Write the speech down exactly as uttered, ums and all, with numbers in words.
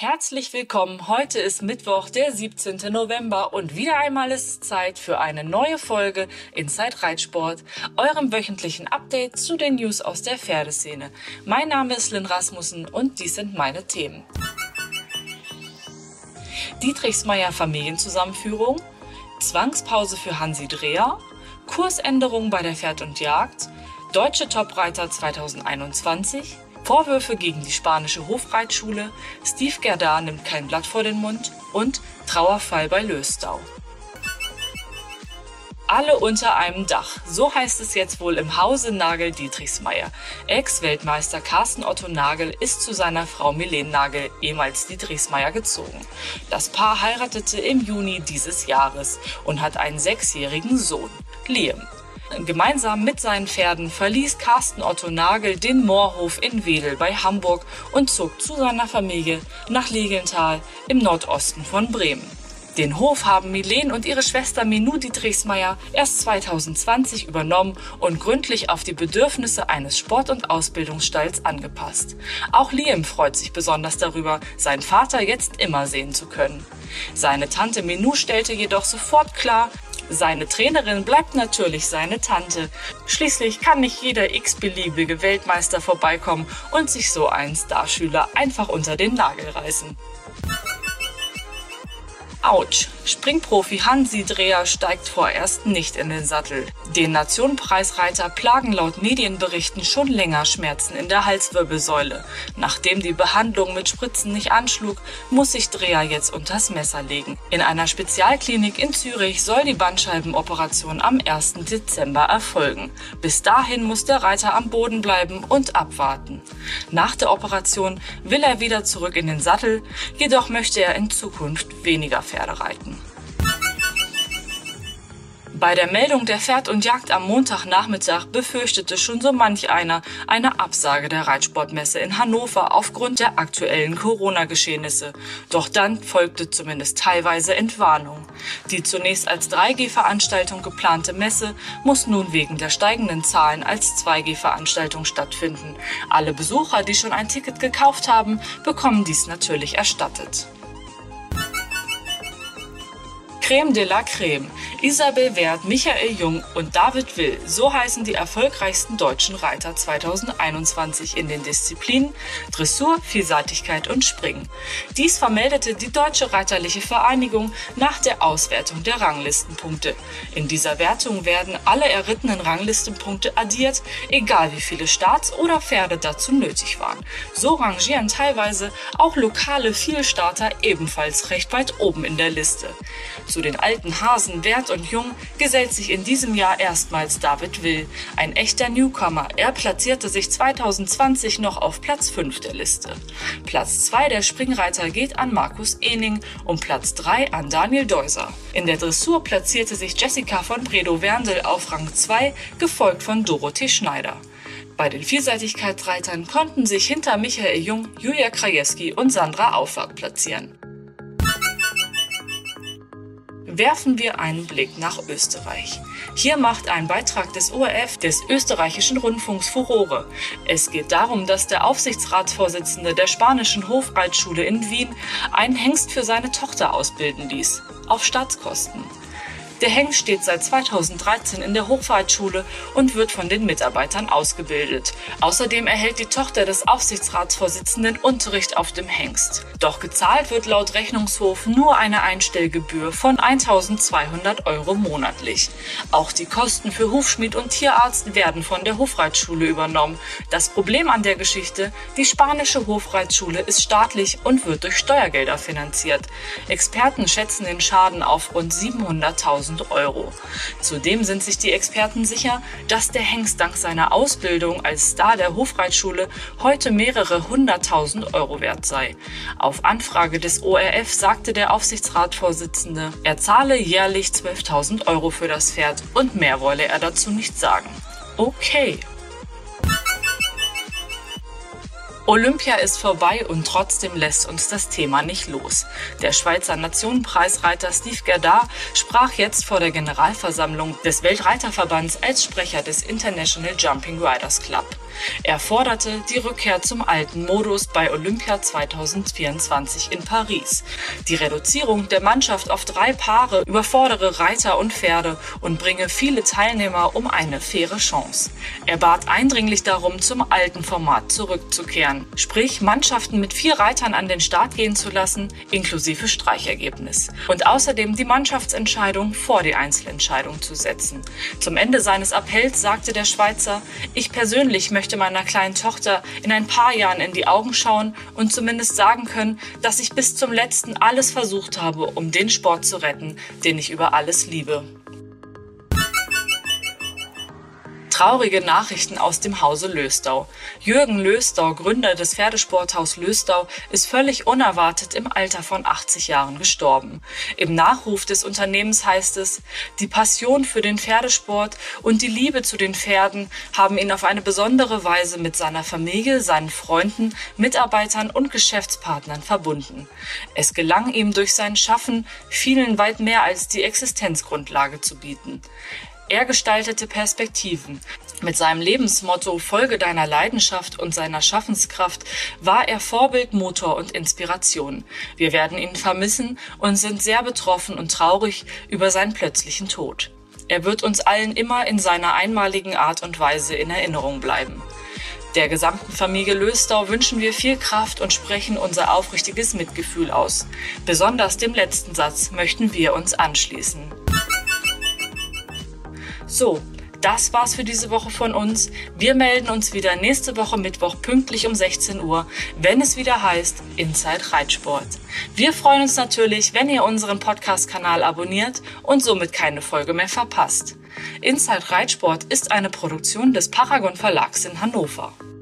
Herzlich willkommen, heute ist Mittwoch, der siebzehnte November und wieder einmal ist es Zeit für eine neue Folge Inside Reitsport, eurem wöchentlichen Update zu den News aus der Pferdeszene. Mein Name ist Lynn Rasmussen und dies sind meine Themen. Dietrichsmeier Familienzusammenführung, Zwangspause für Hansi Dreher, Kursänderung bei der Pferd und Jagd, Deutsche Topreiter zweitausendeinundzwanzig, Vorwürfe gegen die spanische Hofreitschule, Steve Gerdar nimmt kein Blatt vor den Mund und Trauerfall bei Löstau. Alle unter einem Dach, so heißt es jetzt wohl im Hause Nagel-Dietrichsmeier. Ex-Weltmeister Carsten Otto Nagel ist zu seiner Frau Milene Nagel, ehemals Dietrichsmeier, gezogen. Das Paar heiratete im Juni dieses Jahres und hat einen sechsjährigen Sohn, Liam. Gemeinsam mit seinen Pferden verließ Carsten Otto Nagel den Moorhof in Wedel bei Hamburg und zog zu seiner Familie nach Legenthal im Nordosten von Bremen. Den Hof haben Milene und ihre Schwester Minou Dietrichsmeier erst zweitausendzwanzig übernommen und gründlich auf die Bedürfnisse eines Sport- und Ausbildungsstalls angepasst. Auch Liam freut sich besonders darüber, seinen Vater jetzt immer sehen zu können. Seine Tante Minou stellte jedoch sofort klar, seine Trainerin bleibt natürlich seine Tante. Schließlich kann nicht jeder x-beliebige Weltmeister vorbeikommen und sich so einen Starschüler einfach unter den Nagel reißen. Autsch! Springprofi Hansi Dreher steigt vorerst nicht in den Sattel. Den Nationenpreisreiter plagen laut Medienberichten schon länger Schmerzen in der Halswirbelsäule. Nachdem die Behandlung mit Spritzen nicht anschlug, muss sich Dreher jetzt unters Messer legen. In einer Spezialklinik in Zürich soll die Bandscheibenoperation am ersten Dezember erfolgen. Bis dahin muss der Reiter am Boden bleiben und abwarten. Nach der Operation will er wieder zurück in den Sattel, jedoch möchte er in Zukunft weniger Pferde reiten. Bei der Meldung der Pferd und Jagd am Montagnachmittag befürchtete schon so manch einer eine Absage der Reitsportmesse in Hannover aufgrund der aktuellen Corona-Geschehnisse. Doch dann folgte zumindest teilweise Entwarnung. Die zunächst als drei G Veranstaltung geplante Messe muss nun wegen der steigenden Zahlen als zwei G Veranstaltung stattfinden. Alle Besucher, die schon ein Ticket gekauft haben, bekommen dies natürlich erstattet. Creme de la Creme. Isabel Werth, Michael Jung und David Will, so heißen die erfolgreichsten deutschen Reiter zweitausendeinundzwanzig in den Disziplinen Dressur, Vielseitigkeit und Springen. Dies vermeldete die Deutsche Reiterliche Vereinigung nach der Auswertung der Ranglistenpunkte. In dieser Wertung werden alle errittenen Ranglistenpunkte addiert, egal wie viele Starts oder Pferde dazu nötig waren. So rangieren teilweise auch lokale Vielstarter ebenfalls recht weit oben in der Liste. Zu den alten Hasen Werth und Jung gesellt sich in diesem Jahr erstmals David Will, ein echter Newcomer. Er platzierte sich zweitausendzwanzig noch auf Platz fünf der Liste. Platz zwei der Springreiter geht an Markus Ehning und Platz drei an Daniel Deuser. In der Dressur platzierte sich Jessica von Bredow-Werndl auf Rang zwei, gefolgt von Dorothee Schneider. Bei den Vielseitigkeitsreitern konnten sich hinter Michael Jung, Julia Krajewski und Sandra Auffahrt platzieren. Werfen wir einen Blick nach Österreich. Hier macht ein Beitrag des O R F, des österreichischen Rundfunks, Furore. Es geht darum, dass der Aufsichtsratsvorsitzende der spanischen Hofreitschule in Wien einen Hengst für seine Tochter ausbilden ließ, auf Staatskosten. Der Hengst steht seit zweitausenddreizehn in der Hofreitschule und wird von den Mitarbeitern ausgebildet. Außerdem erhält die Tochter des Aufsichtsratsvorsitzenden Unterricht auf dem Hengst. Doch gezahlt wird laut Rechnungshof nur eine Einstellgebühr von eintausendzweihundert Euro monatlich. Auch die Kosten für Hufschmied und Tierarzt werden von der Hofreitschule übernommen. Das Problem an der Geschichte: die spanische Hofreitschule ist staatlich und wird durch Steuergelder finanziert. Experten schätzen den Schaden auf rund siebenhunderttausend Euro. Zudem sind sich die Experten sicher, dass der Hengst dank seiner Ausbildung als Star der Hofreitschule heute mehrere hunderttausend Euro wert sei. Auf Anfrage des O R F sagte der Aufsichtsratsvorsitzende, er zahle jährlich zwölftausend Euro für das Pferd und mehr wolle er dazu nicht sagen. Okay. Olympia ist vorbei und trotzdem lässt uns das Thema nicht los. Der Schweizer Nationenpreisreiter Steve Gerdar sprach jetzt vor der Generalversammlung des Weltreiterverbands als Sprecher des International Jumping Riders Club. Er forderte die Rückkehr zum alten Modus bei Olympia zweitausendvierundzwanzig in Paris. Die Reduzierung der Mannschaft auf drei Paare überfordere Reiter und Pferde und bringe viele Teilnehmer um eine faire Chance. Er bat eindringlich darum, zum alten Format zurückzukehren, sprich Mannschaften mit vier Reitern an den Start gehen zu lassen, inklusive Streichergebnis. Und außerdem die Mannschaftsentscheidung vor die Einzelentscheidung zu setzen. Zum Ende seines Appells sagte der Schweizer: Ich persönlich möchte meiner kleinen Tochter in ein paar Jahren in die Augen schauen und zumindest sagen können, dass ich bis zum letzten alles versucht habe, um den Sport zu retten, den ich über alles liebe. Traurige Nachrichten aus dem Hause Löstau. Jürgen Löstau, Gründer des Pferdesporthaus Löstau, ist völlig unerwartet im Alter von achtzig Jahren gestorben. Im Nachruf des Unternehmens heißt es: Die Passion für den Pferdesport und die Liebe zu den Pferden haben ihn auf eine besondere Weise mit seiner Familie, seinen Freunden, Mitarbeitern und Geschäftspartnern verbunden. Es gelang ihm durch sein Schaffen, vielen weit mehr als die Existenzgrundlage zu bieten. Er gestaltete Perspektiven. Mit seinem Lebensmotto „Folge deiner Leidenschaft“ und seiner Schaffenskraft war er Vorbild, Motor und Inspiration. Wir werden ihn vermissen und sind sehr betroffen und traurig über seinen plötzlichen Tod. Er wird uns allen immer in seiner einmaligen Art und Weise in Erinnerung bleiben. Der gesamten Familie Löstau wünschen wir viel Kraft und sprechen unser aufrichtiges Mitgefühl aus. Besonders dem letzten Satz möchten wir uns anschließen. So, das war's für diese Woche von uns. Wir melden uns wieder nächste Woche Mittwoch pünktlich um sechzehn Uhr, wenn es wieder heißt Inside Reitsport. Wir freuen uns natürlich, wenn ihr unseren Podcast-Kanal abonniert und somit keine Folge mehr verpasst. Inside Reitsport ist eine Produktion des Paragon Verlags in Hannover.